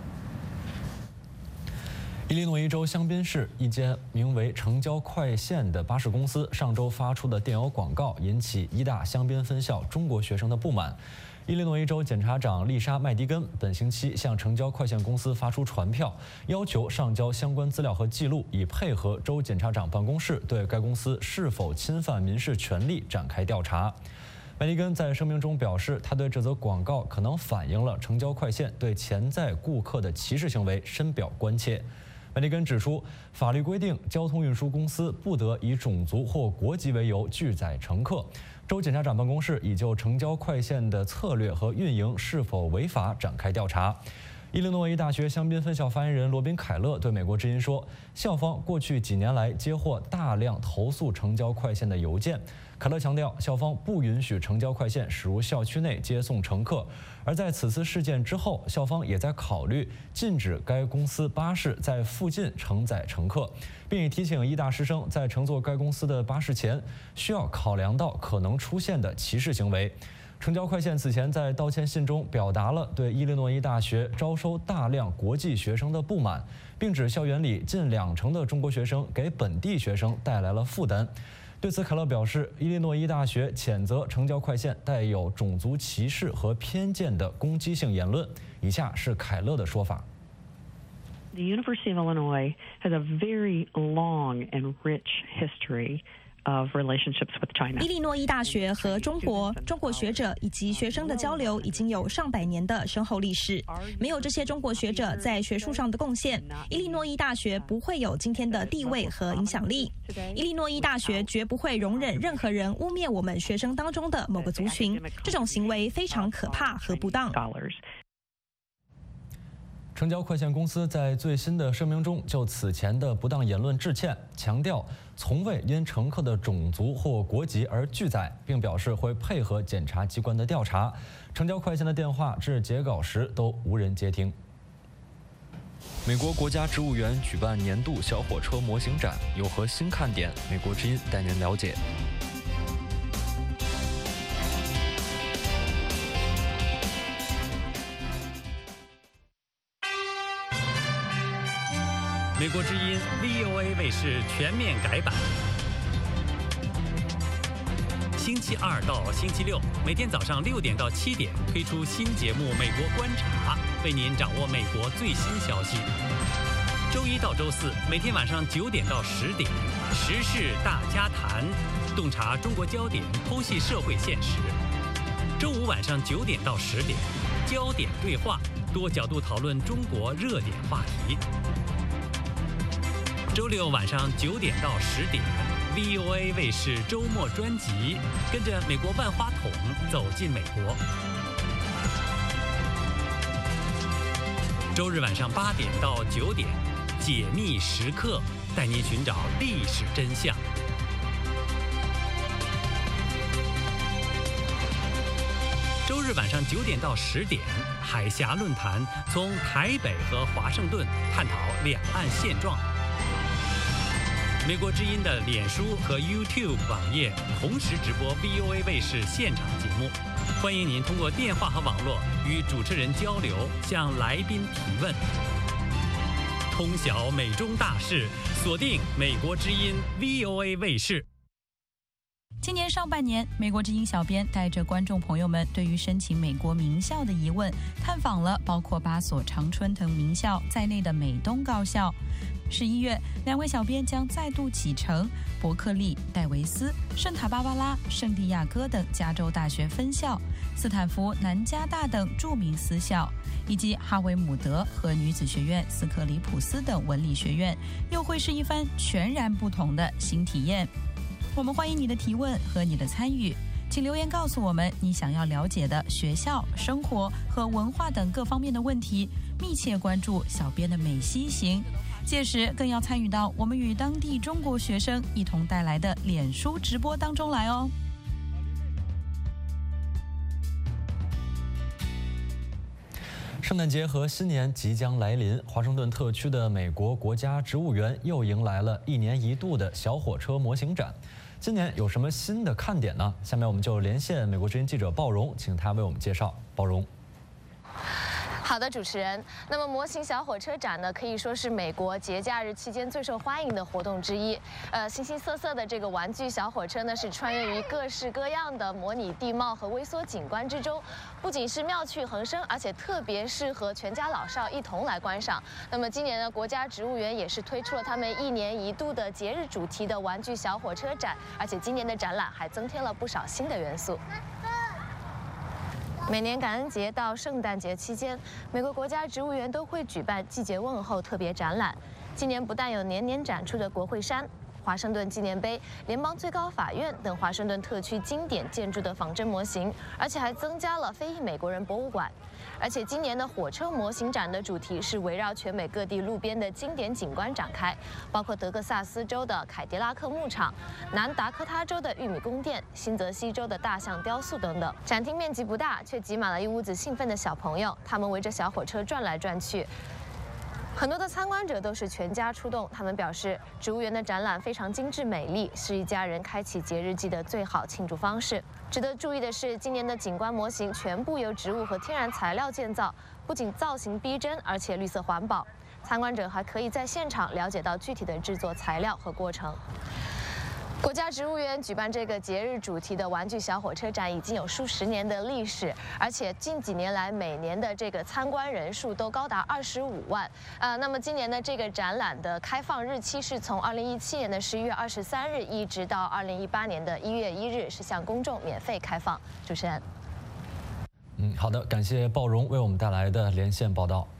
伊利诺伊州香槟市一间名为城郊快线的巴士公司上周发出的电邮广告引起医大香槟分校中国学生的不满。伊利诺伊州检察长丽莎·麦迪根本星期向城郊快线公司发出传票，要求上交相关资料和记录，以配合州检察长办公室对该公司是否侵犯民事权利展开调查。麦迪根在声明中表示，他对这则广告可能反映了城郊快线对潜在顾客的歧视行为深表关切。 麦迪根指出，法律规定交通运输公司不得以种族或国籍为由拒载乘客。州检察长办公室已就城郊快线的策略和运营是否违法展开调查。伊利诺伊大学香槟分校发言人罗宾·凯勒对美国之音说，校方过去几年来接获大量投诉城郊快线的邮件。凯勒强调，校方不允许城郊快线驶入校区内接送乘客。而在此次事件之后，校方也在考虑禁止该公司巴士在附近承载乘客，并已提醒医大师生在乘坐该公司的巴士前，需要考量到可能出现的歧视行为。城郊快线此前在道歉信中表达了对伊利诺伊大学招收大量国际学生的不满，并指校园里近20%的中国学生给本地学生带来了负担。对此，凯勒表示，伊利诺伊大学谴责城郊快线带有种族歧视和偏见的攻击性言论。以下是凯勒的说法。 The University of Illinois has a very long and rich history of relationships with China. 伊利诺伊大学和中国学者以及学生的交流已经有上百年的深厚历史。没有这些中国学者在学术上的贡献，伊利诺伊大学不会有今天的地位和影响力。伊利诺伊大学绝不会容忍任何人污蔑我们学生当中的某个族群，这种行为非常可怕和不当。 城郊快线公司在最新的声明中就此前的不当言论致歉，强调从未因乘客的种族或国籍而拒载，并表示会配合检察机关的调查。城郊快线的电话至截稿时都无人接听。美国国家植物园举办年度小火车模型展，有何新看点？美国之音带您了解。 美国之音 VOA 卫视全面改版，星期2到星期6每天早上6点到7点推出新节目《美国观察》，为您掌握美国最新消息。周1到周4每天晚上9点到10点，时事大家谈，洞察中国焦点，剖析社会现实。周5晚上9点到10点，焦点对话，多角度讨论中国热点话题。周6晚上9点到10点 ，VOA 卫视周末专辑，跟着美国万花筒走进美国。周日晚上8点到9点，解密时刻，带您寻找历史真相。周日晚上9点到10点，海峡论坛，从台北和华盛顿探讨两岸现状。美国之音的脸书和 YouTube 网页同时直播 VOA 卫视现场节目，欢迎您通过电话和网络与主持人交流，向来宾提问。通晓美中大事，锁定美国之音 VOA 卫视。 今年上半年，美国之音小编带着观众朋友们对于申请美国名校的疑问，探访了包括8所常春藤名校在内的美东高校。11月，2位小编将再度启程伯克利、戴维斯、圣塔芭芭拉、圣地亚哥等加州大学分校，斯坦福、南加大等著名私校，以及哈维姆德和女子学院斯克里普斯等文理学院，又会是一番全然不同的新体验。我们欢迎你的提问和你的参与，请留言告诉我们你想要了解的学校、生活和文化等各方面的问题，密切关注小编的美西行。届时更要参与到我们与当地中国学生一同带来的脸书直播当中来哦。 圣诞节和新年即将来临，华盛顿特区的美国国家植物园又迎来了1年1度的小火车模型展。今年有什么新的看点呢？下面我们就连线美国之音记者鲍荣，请他为我们介绍。鲍荣。 好的，主持人。那么模型小火车展呢，可以说是美国节假日期间最受欢迎的活动之一。形形色色的这个玩具小火车呢，是穿越于各式各样的模拟地貌和微缩景观之中，不仅是妙趣横生，而且特别适合全家老少一同来观赏。那么今年呢，国家植物园也是推出了他们1年1度的节日主题的玩具小火车展，而且今年的展览还增添了不少新的元素。每年感恩节到圣诞节期间，美国国家植物园都会举办季节问候特别展览。 今年不但有年年展出的国会山、华盛顿纪念碑、联邦最高法院等华盛顿特区经典建筑的仿真模型，而且还增加了非裔美国人博物馆。而且今年的火车模型展的主题是围绕全美各地路边的经典景观展开，包括德克萨斯州的凯迪拉克牧场、南达科他州的玉米宫殿、新泽西州的大象雕塑等等。展厅面积不大，却挤满了一屋子兴奋的小朋友，他们围着小火车转来转去。很多的参观者都是全家出动，他们表示，植物园的展览非常精致美丽，是一家人开启节日季的最好庆祝方式。值得注意的是，今年的景观模型全部由植物和天然材料建造，不仅造型逼真，而且绿色环保。参观者还可以在现场了解到具体的制作材料和过程。国家植物园举办这个节日主题的玩具小火车展已经有数十年的历史，而且近几年来每年的这个参观人数都高达25万。那么今年的这个展览的开放日期是从2017年的11月23日一直到2018年的1月1日，是向公众免费开放。主持人， 好的，感谢鲍荣为我们带来的连线报道。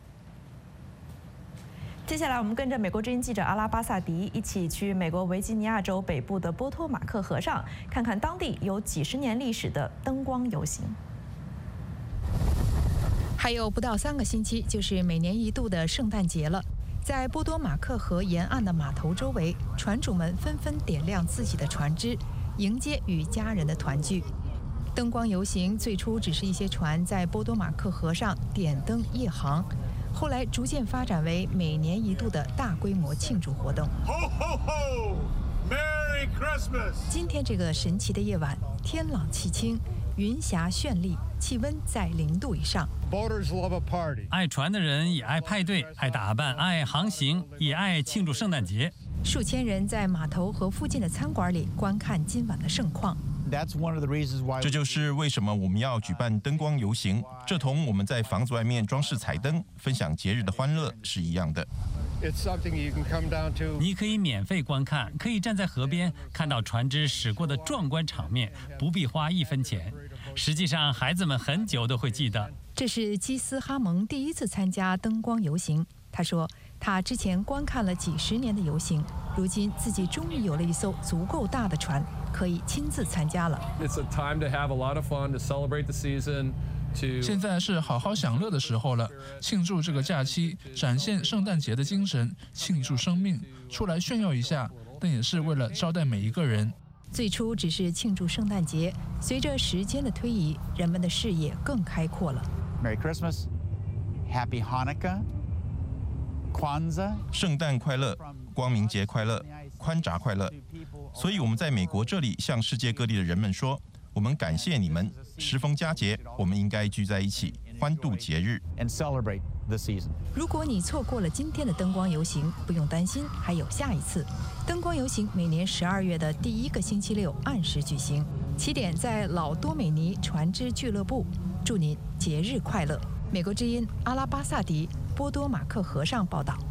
接下来，我们跟着美国之音记者阿拉巴萨迪一起去美国维吉尼亚州北部的波托马克河上，看看当地有几十年历史的灯光游行。 还有不到3个星期，就是每年一度的圣诞节了。在波多马克河沿岸的码头周围，船主们纷纷点亮自己的船只，迎接与家人的团聚。灯光游行最初只是一些船在波多马克河上点灯夜航。后来逐渐发展为每年一度的大规模庆祝活动。 Merry Christmas！ 今天这个神奇的夜晚，天朗气清，云霞绚丽，气温在0度以上。 爱船的人也爱派对，爱打扮，爱航行，也爱庆祝圣诞节。 数千人在码头和附近的餐馆里观看今晚的盛况。 这就是为什么我们要举办灯光游行，这同我们在房子外面装饰彩灯、分享节日的欢乐是一样的。 你可以免费观看，可以站在河边看到船只驶过的壮观场面，不必花1分钱。实际上，孩子们很久都会记得。 这是基斯哈蒙第一次参加灯光游行。他说，他之前观看了几10年的游行，如今自己终于有了一艘足够大的船，可以亲自参加了。 现在是好好享乐的时候了，庆祝这个假期，展现圣诞节的精神，庆祝生命，出来炫耀一下，但也是为了招待每一个人。 最初只是庆祝圣诞节，随着时间的推移，人们的视野更开阔了。 Merry Christmas, Happy Hanukkah, Kwanzaa。 圣诞快乐，光明节快乐，宽闸快乐。所以我们在美国这里向世界各地的人们说，我们感谢你们。时逢佳节，我们应该聚在一起，欢度节日。 如果你错过了今天的灯光游行，不用担心，还有下一次。灯光游行每年12月的第1个星期六按时举行，起点在老多美尼船只俱乐部。祝您节日快乐！美国之音阿拉巴萨迪波多马克河上报道。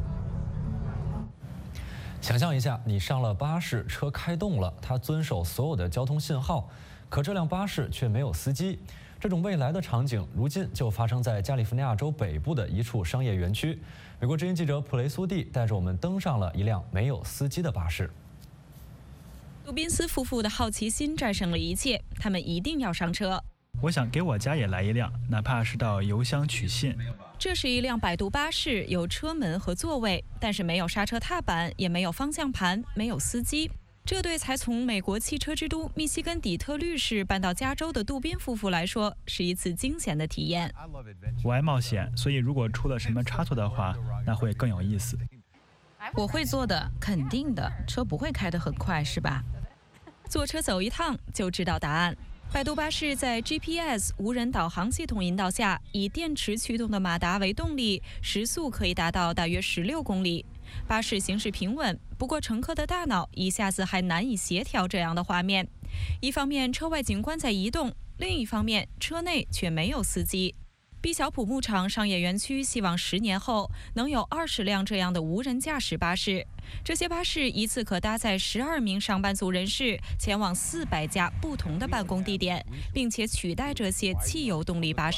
想象一下，你上了巴士，车开动了，它遵守所有的交通信号。可这辆巴士却没有司机，这种未来的场景如今就发生在加利福尼亚州北部的一处商业园区。美国之音记者普雷苏蒂带着我们登上了一辆没有司机的巴士。 杜宾斯夫妇的好奇心战胜了一切，他们一定要上车。 我想给我家也来一辆，哪怕是到邮箱取信。 这是一辆摆渡巴士，有车门和座位，但是没有刹车踏板，也没有方向盘，没有司机。这对才从美国汽车之都密西根底特律市搬到加州的杜宾夫妇来说，是一次惊险的体验。 我爱冒险，所以如果出了什么差错的话，那会更有意思。 我会做的，肯定的。车不会开得很快，是吧？ 坐车走一趟就知道答案。摆渡巴士在 GPS 无人导航系统引导下，以电池驱动的马达为动力，时速可以达到大约16公里。巴士行驶平稳，不过乘客的大脑一下子还难以协调这样的画面。一方面车外景观在移动，另一方面车内却没有司机。毕晓普牧场商业园区希望10年后能有20辆这样的无人驾驶巴士。这些巴士一次可搭载12名上班族人士前往400家不同的办公地点，并且取代这些汽油动力巴士。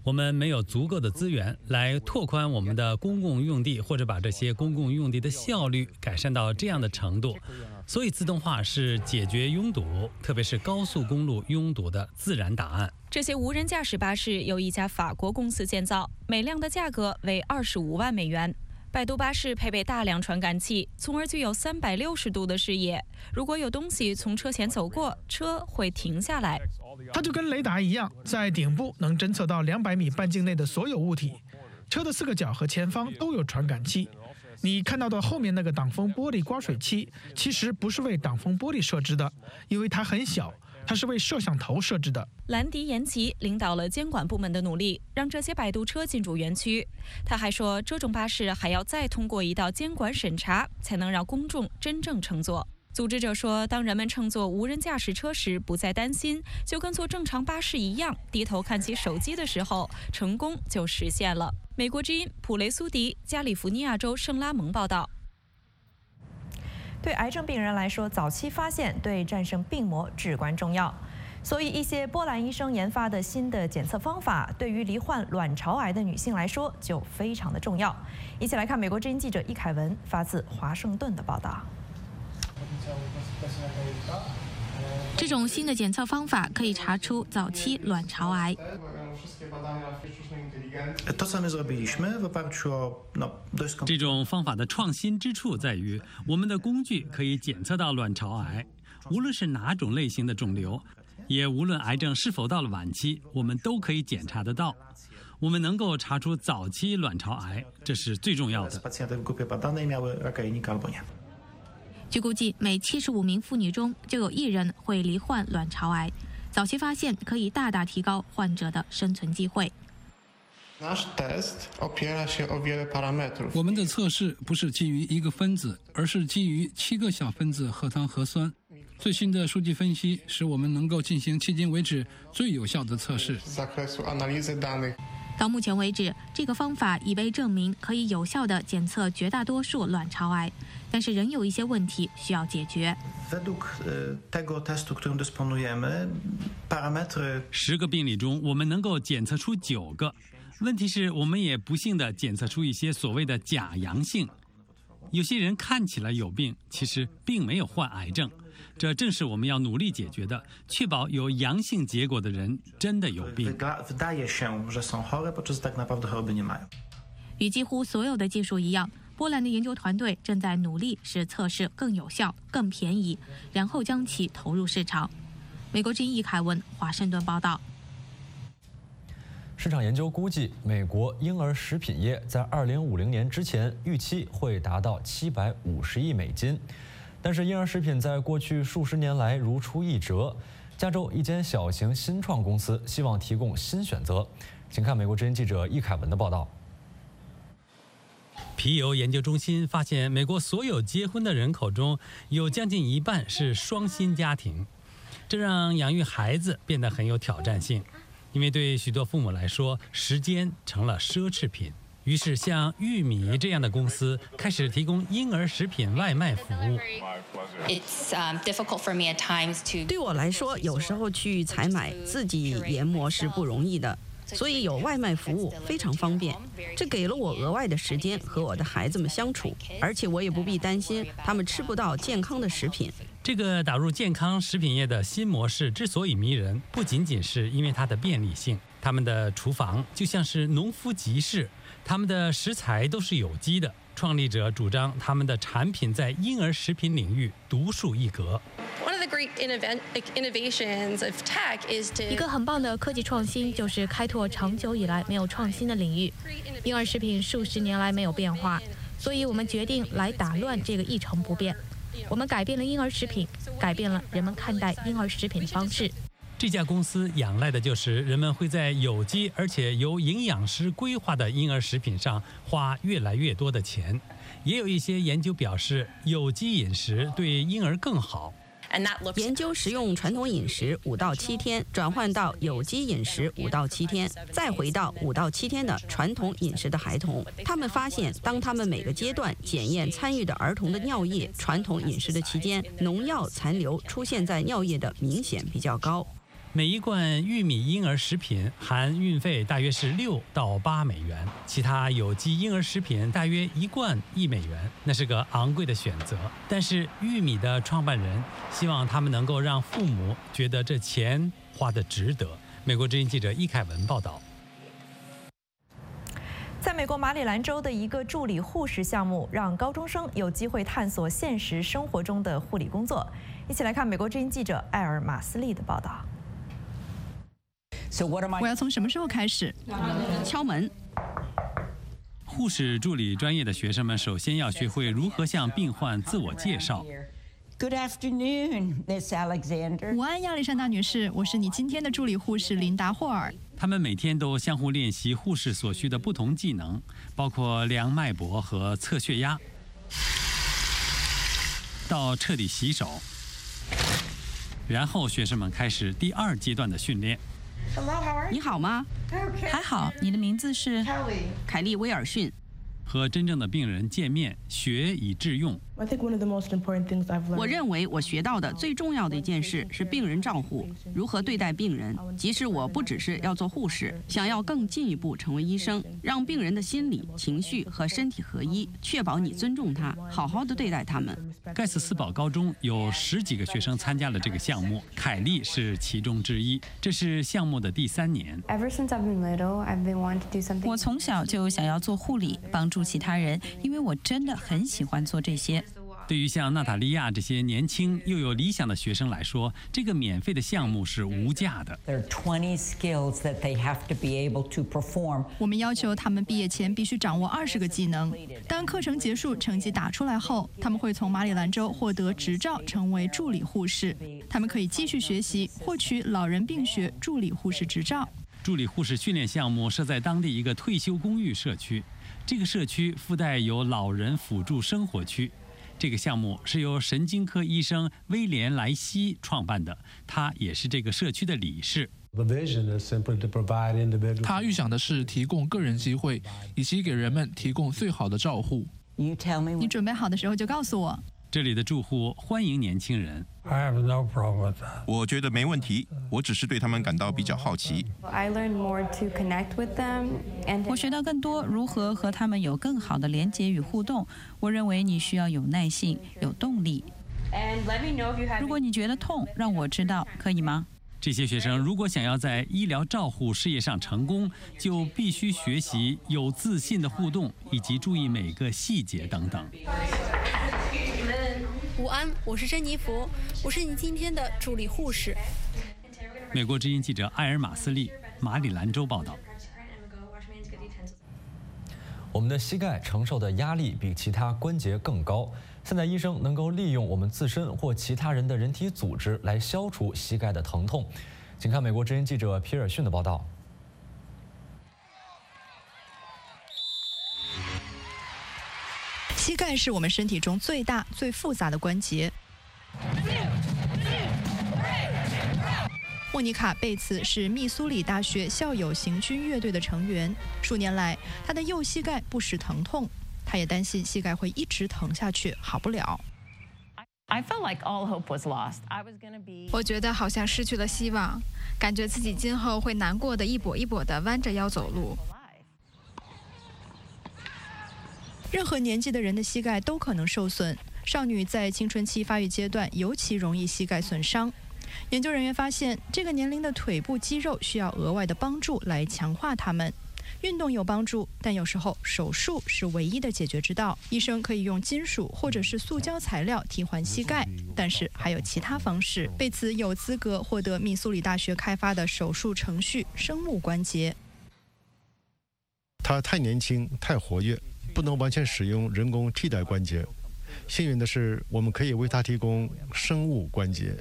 我们没有足够的资源来拓宽我们的公共用地，或者把这些公共用地的效率改善到这样的程度。所以自动化是解决拥堵，特别是高速公路拥堵的自然答案。 这些无人驾驶巴士由一家法国公司建造，每辆的价格为25万美元。摆渡巴士配备大量传感器，从而具有360度的视野。如果有东西从车前走过，车会停下来。 它就跟雷达一样，在顶部能侦测到200米半径内的所有物体。车的4个角和前方都有传感器。你看到的后面那个挡风玻璃刮水器，其实不是为挡风玻璃设置的，因为它很小。它是为摄像头设置的。 兰迪·延奇领导了监管部门的努力，让这些摆渡车进入园区。他还说，这种巴士还要再通过一道监管审查，才能让公众真正乘坐。组织者说，当人们乘坐无人驾驶车时，不再担心，就跟坐正常巴士一样，低头看起手机的时候，成功就实现了。美国之音普雷苏迪，加利福尼亚州圣拉蒙报道。 对癌症病人来说，早期发现对战胜病魔至关重要。所以，一些波兰医生研发的新的检测方法，对于罹患卵巢癌的女性来说就非常的重要。一起来看美国之音记者易凯文发自华盛顿的报道。 这种新的检测方法可以查出早期卵巢癌。 这种方法的创新之处在于，我们的工具可以检测到卵巢癌，无论是哪种类型的肿瘤，也无论癌症是否到了晚期，我们都可以检查得到。我们能够查出早期卵巢癌，这是最重要的。 据估计，每75名妇女中就有1人会罹患卵巢癌。早期发现可以大大提高患者的生存机会。 我们的测试不是基于一个分子，而是基于7个小分子核糖核酸。最新的数据分析使我们能够进行迄今为止最有效的测试。 到目前为止，这个方法已被证明可以有效地检测绝大多数卵巢癌，但是仍有一些问题需要解决。 10个病例中，我们能够检测出9个。问题是我们也不幸地检测出一些所谓的假阳性。有些人看起来有病，其实并没有患癌症。这正是我们要努力解决的，确保有阳性结果的人真的有病。 与几乎所有的技术一样，波兰的研究团队正在努力使测试更有效、更便宜，然后将其投入市场。美国之音易凯文，华盛顿报道。 市场研究估计，美国婴儿食品业在2050年之前预期会达到750亿美金。但是婴儿食品在过去数十年来如出一辙。加州一间小型新创公司希望提供新选择，请看美国之音记者易凯文的报道。 皮尤研究中心发现，美国所有结婚的人口中有将近1半是双薪家庭，这让养育孩子变得很有挑战性，因为对许多父母来说，时间成了奢侈品。于是，像玉米这样的公司开始提供婴儿食品外卖服务。 对我来说，有时候去采买自己研磨是不容易的，所以有外卖服务非常方便。这给了我额外的时间和我的孩子们相处，而且我也不必担心他们吃不到健康的食品。 这个打入健康食品业的新模式之所以迷人，不仅仅是因为它的便利性，他们的厨房就像是农夫集市。他们的食材都是有机的，创立者主张他们的产品在婴儿食品领域独树一格。 一个很棒的科技创新就是开拓长久以来没有创新的领域。婴儿食品数十年来没有变化，所以我们决定来打乱这个一成不变。我们改变了婴儿食品，改变了人们看待婴儿食品的方式。 这家公司仰赖的就是人们会在有机而且由营养师规划的婴儿食品上花越来越多的钱。也有一些研究表示，有机饮食对婴儿更好。 研究食用传统饮食5到7天，转换到有机饮食5到7天，再回到5到7天的传统饮食的孩童。他们发现，当他们每个阶段检验参与的儿童的尿液传统饮食的期间，农药残留出现在尿液的明显比较高。 每一罐玉米婴儿食品含运费大约是6到8美元，其他有机婴儿食品大约1罐1美元，那是个昂贵的选择。但是玉米的创办人希望他们能够让父母觉得这钱花得值得。美国之音记者易凯文报道。 在美国马里兰州的一个助理护士项目，让高中生有机会探索现实生活中的护理工作。一起来看美国之音记者艾尔马斯利的报道。 我要从什么时候开始？ 敲门。 护士助理专业的学生们首先要学会如何向病患自我介绍。 Good afternoon, Miss Alexander. 午安，亚历山大女士，我是你今天的助理护士琳达·霍尔。 他们每天都相互练习护士所需的不同技能，包括量脉搏和测血压，到彻底洗手。然后学生们开始第2阶段的训练。 你好吗？ 还好，你的名字是凯利·威尔逊。 和真正的病人见面，学以致用。 我认为我学到的最重要的一件事是病人照护，如何对待病人。即使我不只是要做护士，想要更进一步成为医生，让病人的心理、情绪和身体合一，确保你尊重他，好好的对待他们。 盖斯斯堡高中有10几个学生参加了这个项目，凯利是其中之一。这是项目的第3年。 我从小就想要做护理，帮助其他人，因为我真的很喜欢做这些。 对于像娜塔莉亚这些年轻又有理想的学生来说，这个免费的项目是无价的。 我们要求他们毕业前必须掌握20个技能。当课程结束，成绩打出来后，他们会从马里兰州获得执照，成为助理护士。他们可以继续学习，获取老人病学助理护士执照。 助理护士训练项目设在当地一个退休公寓社区，这个社区附带有老人辅助生活区。这个项目是由神经科医生威廉·莱西创办的，他也是这个社区的理事。 他预想的是提供个人机会，以及给人们提供最好的照护。 你准备好的时候就告诉我。 这里的住户欢迎年轻人。 我觉得没问题，我只是对他们感到比较好奇。 我学到更多如何和他们有更好的连结与互动。我认为你需要有耐性，有动力。如果你觉得痛，让我知道，可以吗？ 这些学生如果想要在医疗照护事业上成功，就必须学习有自信的互动，以及注意每个细节等等。 午安，我是珍妮弗，我是你今天的助理护士。 美国之音记者艾尔马斯利，马里兰州报道。 我们的膝盖承受的压力比其他关节更高。现在医生能够利用我们自身或其他人的人体组织来消除膝盖的疼痛。请看美国之音记者皮尔逊的报道。 膝盖是我们身体中最大、最复杂的关节。莫妮卡·贝茨是密苏里大学校友行军乐队的成员。数年来，她的右膝盖不时疼痛，她也担心膝盖会一直疼下去，好不了。 我觉得好像失去了希望，感觉自己今后会难过的一跛一跛地弯着腰走路。 任何年纪的人的膝盖都可能受损，少女在青春期发育阶段尤其容易膝盖损伤。研究人员发现，这个年龄的腿部肌肉需要额外的帮助来强化它们。运动有帮助，但有时候手术是唯一的解决之道。医生可以用金属或者是塑胶材料替换膝盖，但是还有其他方式。贝茨有资格获得密苏里大学开发的手术程序——生物关节。 他太年轻，太活跃，不能完全使用人工替代关节。幸运的是，我们可以为他提供生物关节。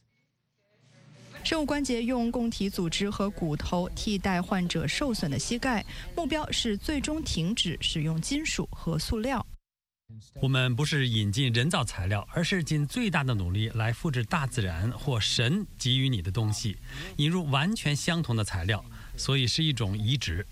生物关节用共体组织和骨头替代患者受损的膝盖，目标是最终停止使用金属和塑料。 我们不是引进人造材料，而是尽最大的努力来复制大自然或神给予你的东西，引入完全相同的材料，所以是一种移植。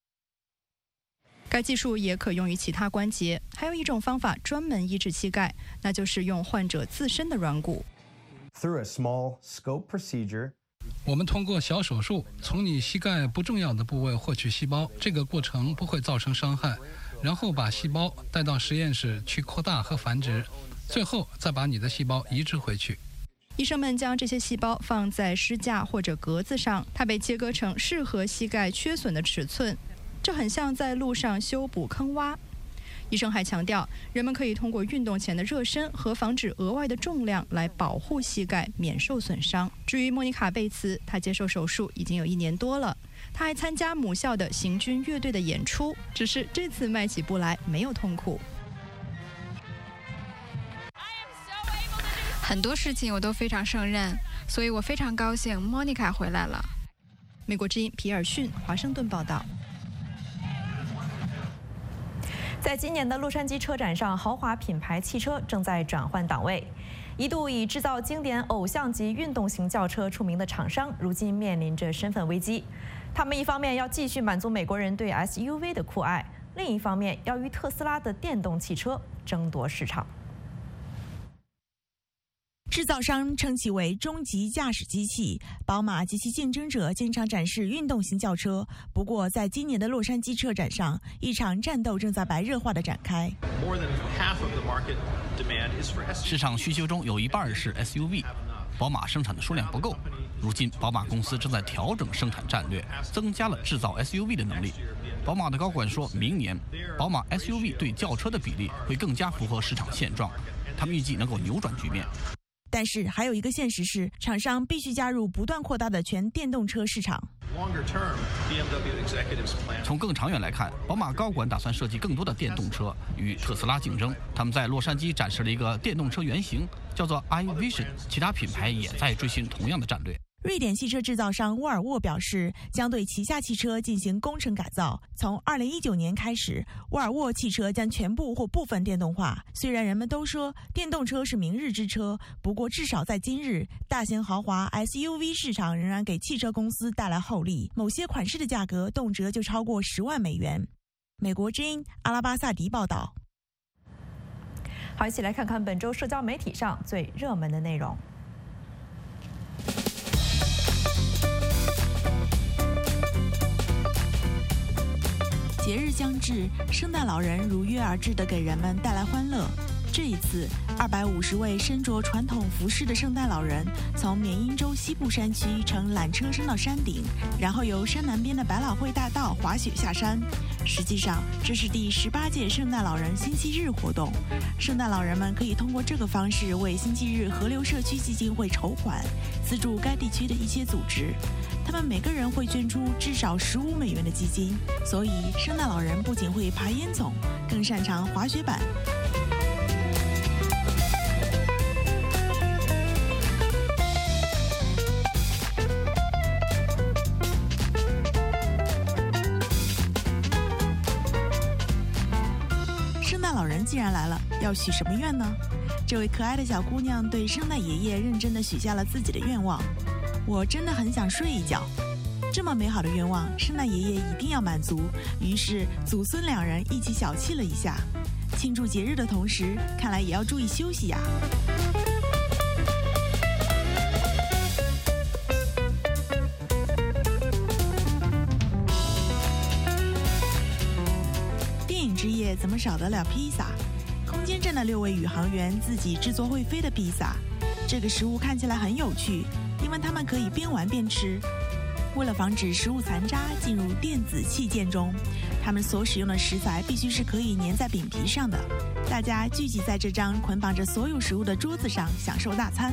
该技术也可用于其他关节。还有一种方法专门医治膝盖，那就是用患者自身的软骨。 我们通过小手术从你膝盖不重要的部位获取细胞，这个过程不会造成伤害，然后把细胞带到实验室去扩大和繁殖，最后再把你的细胞移植回去。 医生们将这些细胞放在支架或者格子上，它被切割成适合膝盖缺损的尺寸，这很像在路上修补坑洼。医生还强调，人们可以通过运动前的热身和防止额外的重量来保护膝盖免受损伤。至于莫妮卡·贝茨，她接受手术已经有1年多了，她还参加母校的行军乐队的演出，只是这次迈起步来没有痛苦。 很多事情我都非常胜任，所以我非常高兴莫妮卡回来了。 美国之音皮尔逊，华盛顿报道。 在今年的洛杉矶车展上，豪华品牌汽车正在转换档位。一度以制造经典偶像级运动型轿车出名的厂商，如今面临着身份危机。他们一方面要继续满足美国人对 SUV 的酷爱，另一方面要与特斯拉的电动汽车争夺市场。 制造商称其为终极驾驶机器，宝马及其竞争者经常展示运动型轿车。不过，在今年的洛杉矶车展上，一场战斗正在白热化的展开。 市场需求中有一半是 SUV， 宝马生产的数量不够。如今，宝马公司正在调整生产战略，增加了制造 SUV 的能力。宝马的高管说，明年宝马 SUV 对轿车的比例会更加符合市场现状，他们预计能够扭转局面。 但是还有一个现实是，厂商必须加入不断扩大的全电动车市场。 从更长远来看，宝马高管打算设计更多的电动车与特斯拉竞争。他们在洛杉矶展示了一个电动车原型，叫做 iVision。其他品牌也在追寻同样的战略。 瑞典汽车制造商沃尔沃表示，将对旗下汽车进行工程改造。从2019年开始，沃尔沃汽车将全部或部分电动化。虽然人们都说电动车是明日之车，不过至少在今日，大型豪华 SUV 市场仍然给汽车公司带来厚利。某些款式的价格动辄就超过10万美元。美国之音阿拉巴萨迪报道。 好，一起来看看本周社交媒体上最热门的内容。 节日将至，圣诞老人如约而至地给人们带来欢乐。这一次，250位身着传统服饰的圣诞老人从缅因州西部山区乘缆车升到山顶，然后由山南边的百老汇大道滑雪下山。实际上，这是第18届圣诞老人星期日活动。圣诞老人们可以通过这个方式为星期日河流社区基金会筹款，资助该地区的一些组织。他们每个人会捐出至少15美元的基金，所以圣诞老人不仅会爬烟囱，更擅长滑雪板。圣诞老人既然来了，要许什么愿呢？这位可爱的小姑娘对圣诞爷爷认真地许下了自己的愿望。我真的很想睡一觉，这么美好的愿望，圣诞爷爷一定要满足。于是祖孙2人一起小憩了一下，庆祝节日的同时，看来也要注意休息呀。电影之夜怎么少得了披萨？空间站的6位宇航员自己制作会飞的披萨，这个食物看起来很有趣。因为他们可以边玩边吃。为了防止食物残渣进入电子器件中，他们所使用的食材必须是可以粘在饼皮上的。大家聚集在这张捆绑着所有食物的桌子上，享受大餐。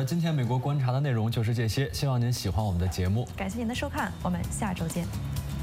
今天美国观察的内容就是这些，希望您喜欢我们的节目。 感谢您的收看，我们下周见。